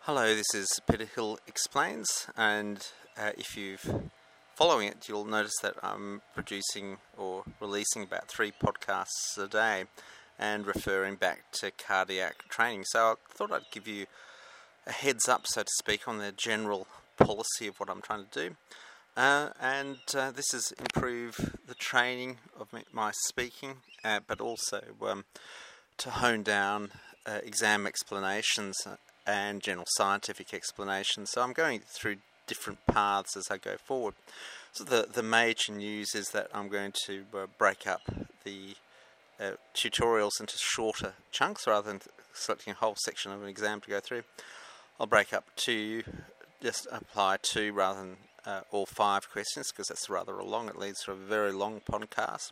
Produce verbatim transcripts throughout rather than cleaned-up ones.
Hello, this is Peter Hill Explains, and uh, if you're following it, you'll notice that I'm producing or releasing about three podcasts a day and referring back to cardiac training. So I thought I'd give you a heads up, so to speak, on the general policy of what I'm trying to do. Uh, and uh, this is improve the training of my speaking, uh, but also um, to hone down uh, exam explanations and general scientific explanations. So I'm going through different paths as I go forward. So the, the major news is that I'm going to uh, break up the uh, tutorials into shorter chunks rather than selecting a whole section of an exam to go through. I'll break up two, just apply two rather than uh, all five questions, because that's rather long. It leads to a very long podcast.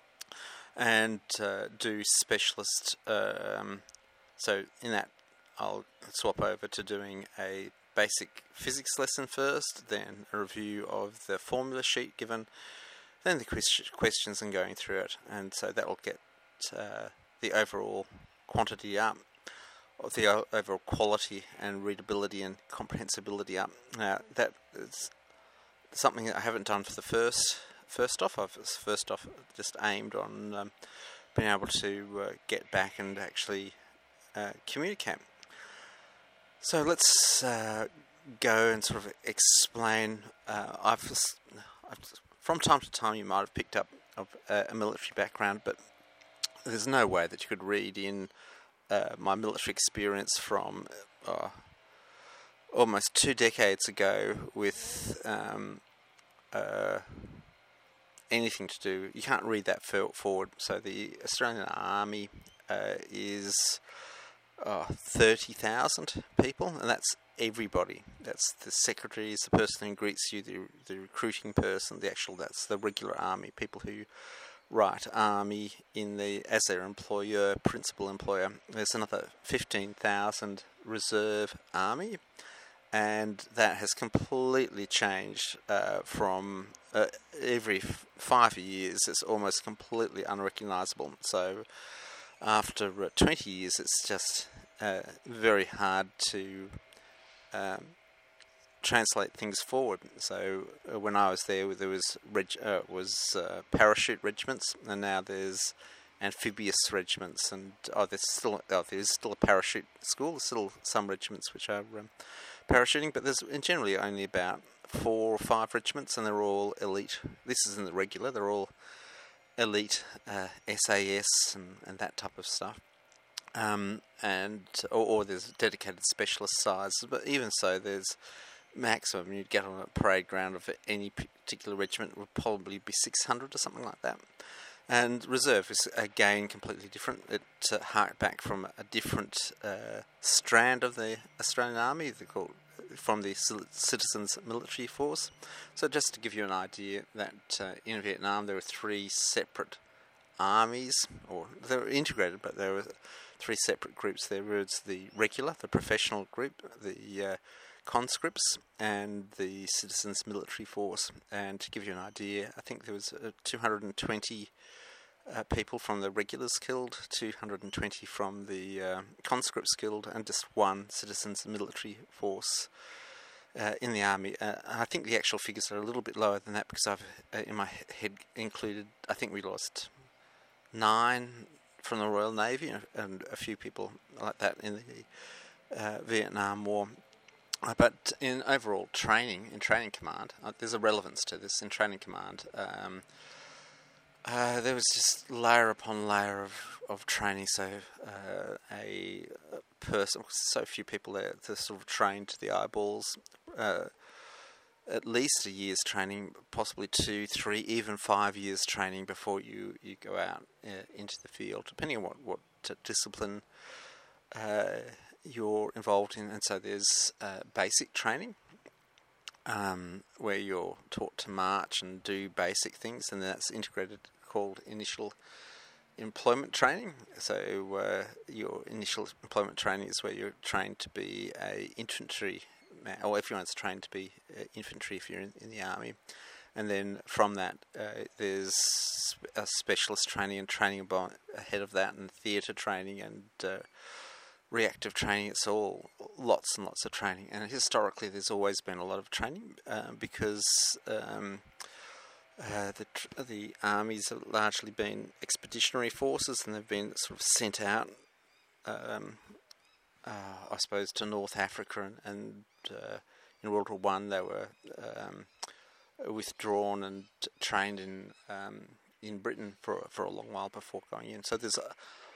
And uh, do specialist, um, so in that I'll swap over to doing a basic physics lesson first, then a review of the formula sheet given, then the questions and going through it. And so that will get uh, the overall quantity up, of the overall quality and readability and comprehensibility up. Now, that is something that I haven't done for the first first off. I've first off just aimed on um, being able to uh, get back and actually uh, communicate. So let's uh, go and sort of explain. Uh, I've, I've from time to time you might have picked up of a, a military background, but there's no way that you could read in uh, my military experience from uh, almost two decades ago with um, uh, anything to do. You can't read that forward. So the Australian Army uh, is Oh, thirty thousand people, and that's everybody. That's the secretaries, the person who greets you, the the recruiting person, the actual, that's the regular army, people who write army in the as their employer, principal employer. There's another fifteen thousand reserve army, and that has completely changed uh, from uh, every f- five years. It's almost completely unrecognisable. So after uh, twenty years, it's just uh, very hard to um, translate things forward. So uh, when I was there, there was reg- uh, was uh, parachute regiments, and now there's amphibious regiments, and oh, there's still oh, there's still a parachute school. There's still some regiments which are um, parachuting, but there's generally only about four or five regiments, and they're all elite. This isn't the regular; they're all elite uh, S A S and, and that type of stuff, um, and or, or there's dedicated specialist sides. But even so, there's maximum you'd get on a parade ground of any particular regiment would probably be six hundred or something like that. And reserve is again completely different. It uh, harked back from a different uh, strand of the Australian Army. They're called from the Citizens Military Force. So just to give you an idea, that uh, in Vietnam there were three separate armies, or they were integrated, but there were three separate groups. There was the regular, the professional group, the uh, conscripts, and the Citizens Military Force. And to give you an idea, I think there was uh, two hundred twenty Uh, people from the regulars killed, two hundred twenty from the uh, conscripts killed, and just one citizens military force uh, in the army. Uh, I think the actual figures are a little bit lower than that, because I've uh, in my head included, I think we lost nine from the Royal Navy and a few people like that in the uh, Vietnam War. Uh, but in overall training, in training command, uh, there's a relevance to this. In training command, um, Uh, there was just layer upon layer of, of training. So uh, a, a person, so few people there to sort of train to the eyeballs. Uh, at least a year's training, possibly two, three, even five years training before you, you go out uh, into the field, depending on what, what t- discipline uh, you're involved in. And so there's uh, basic training, Um, where you're taught to march and do basic things, and that's integrated, called initial employment training. So uh, your initial employment training is where you're trained to be a infantry man, or everyone's trained to be uh, infantry if you're in, in the army. And then from that, uh, there's a specialist training and training about ahead of that, and theatre training and uh, reactive training. It's all lots and lots of training, and historically there's always been a lot of training uh, because um, uh, the tr- the armies have largely been expeditionary forces, and they've been sort of sent out, um, uh, I suppose, to North Africa, and, and uh, in World War One they were um, withdrawn and trained in um, in Britain for for a long while before going in. So there's a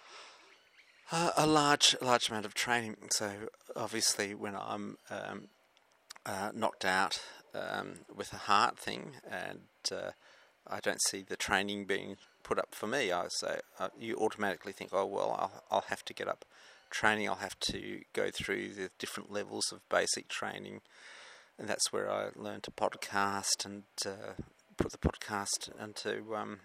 Uh, a large, large amount of training. So obviously, when I'm um, uh, knocked out um, with a heart thing, and uh, I don't see the training being put up for me, I say uh, you automatically think, oh well, I'll, I'll have to get up training. I'll have to go through the different levels of basic training, and that's where I learned to podcast and uh, put the podcast into. Um,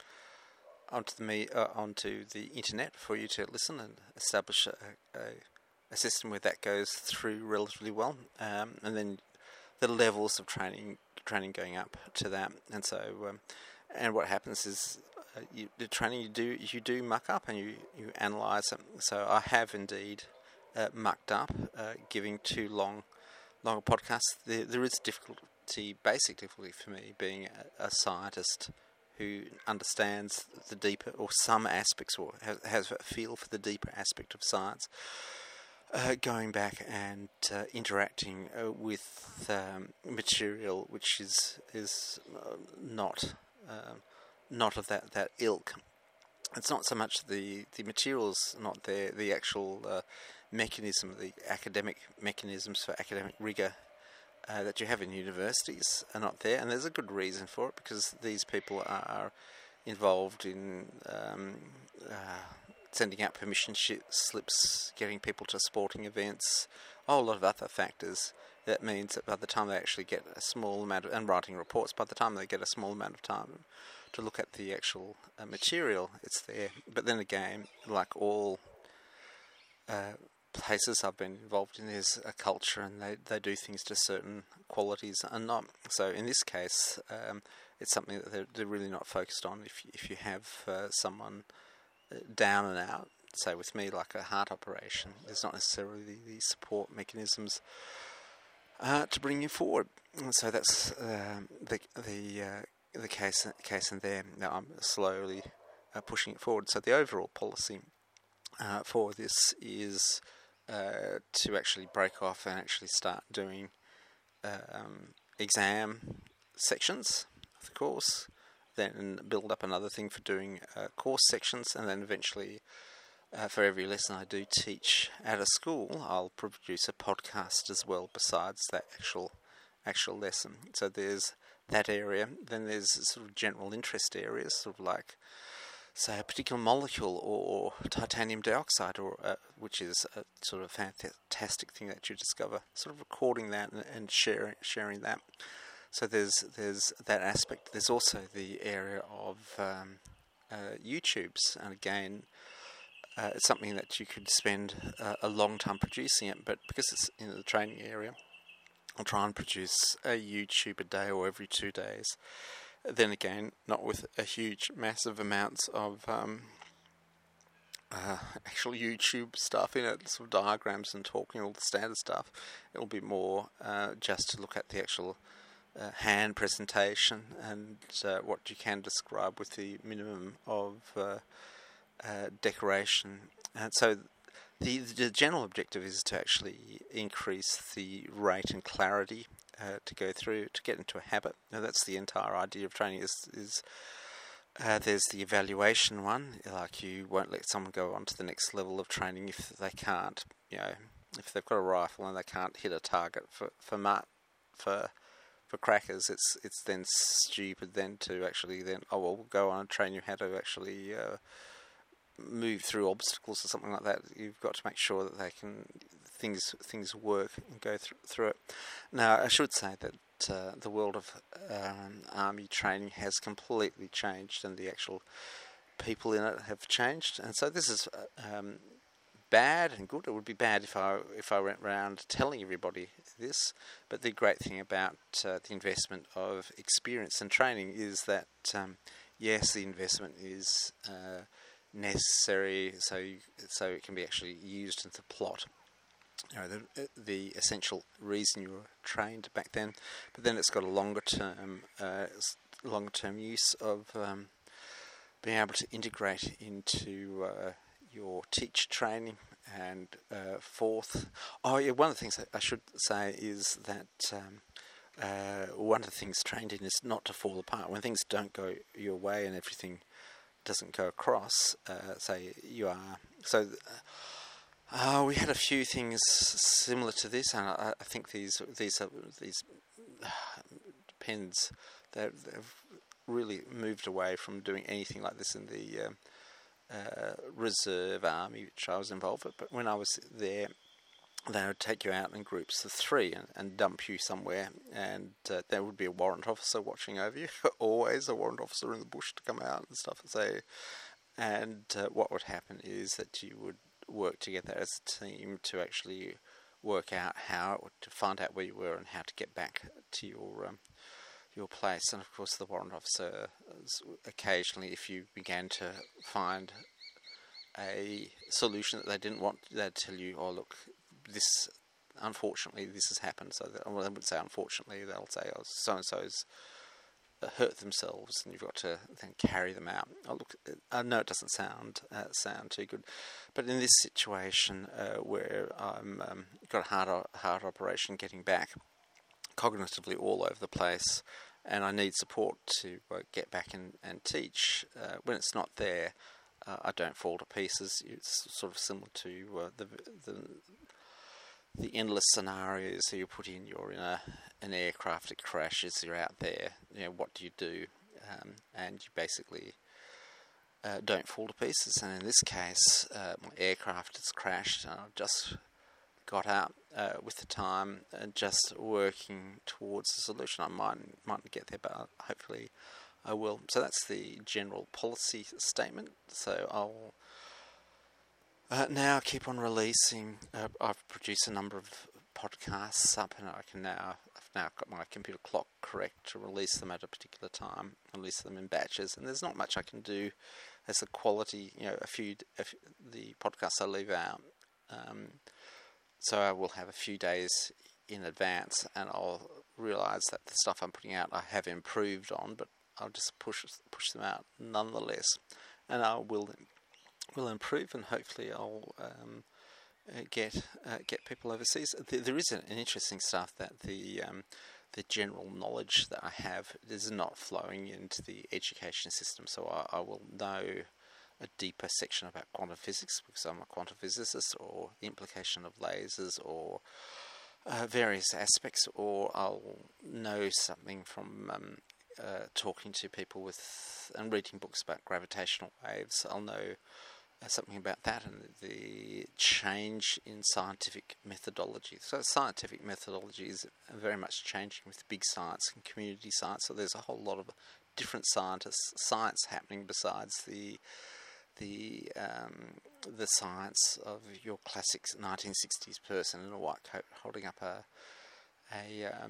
onto the me uh, onto the internet for you to listen and establish a, a, a system where that goes through relatively well, um, and then the levels of training training going up to that, and so um, and what happens is uh, you, the training you do you do muck up and you you analyse it. So I have indeed uh, mucked up, uh, giving too long longer podcasts. There, there is difficulty, basic difficulty for me being a, a scientist who understands the deeper, or some aspects, or has, has a feel for the deeper aspect of science, uh, going back and uh, interacting uh, with um, material which is is uh, not uh, not of that, that ilk. It's not so much the, the materials not there, the actual uh, mechanism, the academic mechanisms for academic rigour Uh, that you have in universities are not there, and there's a good reason for it, because these people are involved in um, uh, sending out permission slips, getting people to sporting events, a whole lot of other factors. That means that by the time they actually get a small amount of, and writing reports, by the time they get a small amount of time to look at the actual uh, material, it's there. But then again, like all uh, places I've been involved in, there's a culture, and they, they do things to certain qualities and not. So in this case, um, it's something that they're, they're really not focused on. If if you have uh, someone down and out, say with me, like a heart operation, there's not necessarily the, the support mechanisms uh, to bring you forward. And so that's um, the the uh, the case case in there. Now I'm slowly uh, pushing it forward. So the overall policy uh, for this is Uh, to actually break off and actually start doing um, exam sections of the course, then build up another thing for doing uh, course sections, and then eventually uh, for every lesson I do teach at a school, I'll produce a podcast as well besides that actual actual lesson. So there's that area. Then there's sort of general interest areas, sort of like, say, a particular molecule or titanium dioxide, or uh, which is a sort of fantastic thing that you discover, sort of recording that and, and sharing sharing that. So there's there's that aspect. There's also the area of um, uh, YouTubes, and again, uh, it's something that you could spend uh, a long time producing it, but because it's in the training area, I'll try and produce a YouTube a day or every two days. Then again, not with a huge, massive amounts of um, uh, actual YouTube stuff in it, sort of diagrams and talking, all the standard stuff. It'll be more uh, just to look at the actual uh, hand presentation and uh, what you can describe with the minimum of uh, uh, decoration. And so the, the general objective is to actually increase the rate and clarity Uh, to go through, to get into a habit. Now that's the entire idea of training. Is, is uh, there's the evaluation one, like you won't let someone go on to the next level of training if they can't, you know, if they've got a rifle and they can't hit a target for for mut, for for crackers. It's it's then stupid then to actually then oh well we'll go on and train you how to actually uh, move through obstacles or something like that. You've got to make sure that they can things things work and go through through it. Now, I should say that uh, the world of um, army training has completely changed, and the actual people in it have changed. And so this is um, bad and good. It would be bad if I if I went around telling everybody this. But the great thing about uh, the investment of experience and training is that um, yes, the investment is Uh, necessary, so you, so it can be actually used in the plot. You know, the, the essential reason you were trained back then, but then it's got a longer term, uh, longer term use of um, being able to integrate into uh, your teacher training. And uh, fourth, oh yeah, one of the things that I should say is that um, uh, one of the things trained in is not to fall apart. When things don't go your way and everything doesn't go across, uh, say you are so. Uh, we had a few things similar to this, and I, I think these these are, these uh, depends. They've, they've really moved away from doing anything like this in the uh, uh, reserve army, which I was involved with. But when I was there, they would take you out in groups of three and, and dump you somewhere, and uh, there would be a warrant officer watching over you. Always a warrant officer in the bush to come out and stuff and say. And uh, what would happen is that you would work together as a team to actually work out how to find out where you were and how to get back to your um, your place. And of course, the warrant officer, occasionally, if you began to find a solution that they didn't want, they'd tell you, "Oh, look, this unfortunately this has happened." So that, well, they wouldn't say unfortunately; they'll say, "Oh, so and so's hurt themselves, and you've got to then carry them out." Oh, look, I know it doesn't sound uh, sound too good, but in this situation uh, where I'm um, got a hard hard operation getting back, cognitively all over the place, and I need support to uh, get back and and teach. Uh, when it's not there, uh, I don't fall to pieces. It's sort of similar to uh, the the the endless scenarios that you put in. You're in a an aircraft, it crashes, you're out there, you know, what do you do? Um, and you basically uh, don't fall to pieces. And in this case, uh, my aircraft has crashed, and I've just got out uh, with the time and just working towards the solution. I might mightn't get there, but hopefully I will. So that's the general policy statement. So I'll uh, now keep on releasing. Uh, I've produced a number of podcasts up, and I can now I've now got my computer clock correct to release them at a particular time, release them in batches. And there's not much I can do as the quality. You know, a few, a few the podcasts I leave out. Um, so I will have a few days in advance, and I'll realise that the stuff I'm putting out I have improved on, but I'll just push push them out nonetheless, and I will will improve, and hopefully I'll um, uh, get uh, get people overseas. There is an interesting stuff that the um, the general knowledge that I have is not flowing into the education system, so I, I will know a deeper section about quantum physics because I'm a quantum physicist, or the implication of lasers, or uh, various aspects, or I'll know something from um, uh, talking to people with and reading books about gravitational waves. I'll know uh, something about that and the change in scientific methodology. So scientific methodology is very much changing with big science and community science. So there's a whole lot of different scientists, science happening besides the the um, the science of your classic nineteen sixties person in a white coat holding up a a um,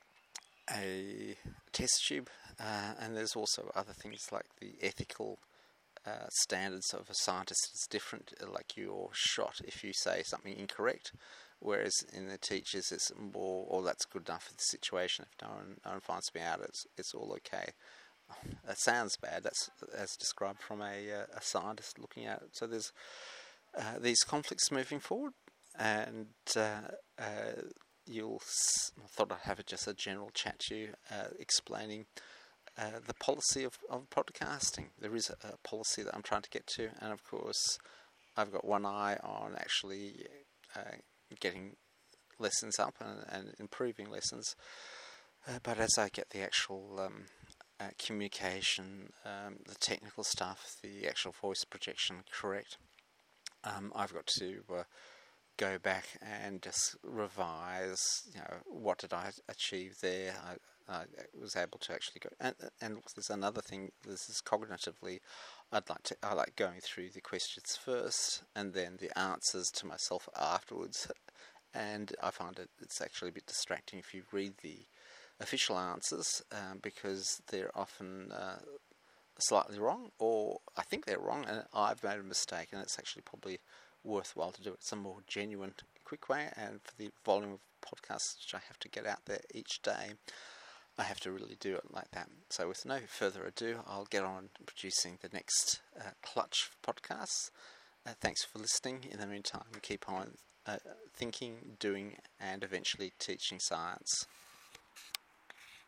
a test tube, uh, and there's also other things like the ethical uh, standards of a scientist is different. Like you're shot if you say something incorrect, whereas in the teachers it's more, "Oh, that's good enough for the situation. If no one, no one finds me out, it's it's all okay." That sounds bad. That's as described from a, uh, a scientist looking at it. So there's uh, these conflicts moving forward, and uh, uh, you'll. S- I thought I'd have just a general chat to you, uh, explaining uh, the policy of, of podcasting. There is a, a policy that I'm trying to get to, and of course, I've got one eye on actually uh, getting lessons up and, and improving lessons. Uh, but as I get the actual um, Uh, communication, um, the technical stuff, the actual voice projection correct, um, I've got to uh, go back and just revise, you know, what did I achieve there. I, I was able to actually go, and, and there's another thing, this is cognitively, I'd like to, I like going through the questions first and then the answers to myself afterwards, and I find it, it's actually a bit distracting if you read the official answers, um, because they're often uh, slightly wrong, or I think they're wrong and I've made a mistake, and it's actually probably worthwhile to do it. It's a more genuine, quick way, and for the volume of podcasts which I have to get out there each day, I have to really do it like that. So with no further ado, I'll get on producing the next uh, clutch of podcasts. Uh, thanks for listening. In the meantime, keep on uh, thinking, doing, and eventually teaching science.